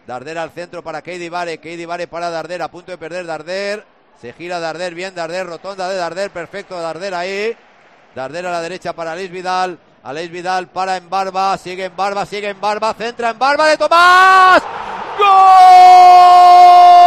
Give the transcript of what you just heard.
Darder al centro para Keidi Vare para Darder, a punto de perder Darder. Se gira Darder, bien Darder, rotonda de Darder, perfecto Darder ahí. Darder a la derecha para Aleix Vidal para Embarba, sigue Embarba, centra Embarba de Tomàs. ¡Gol!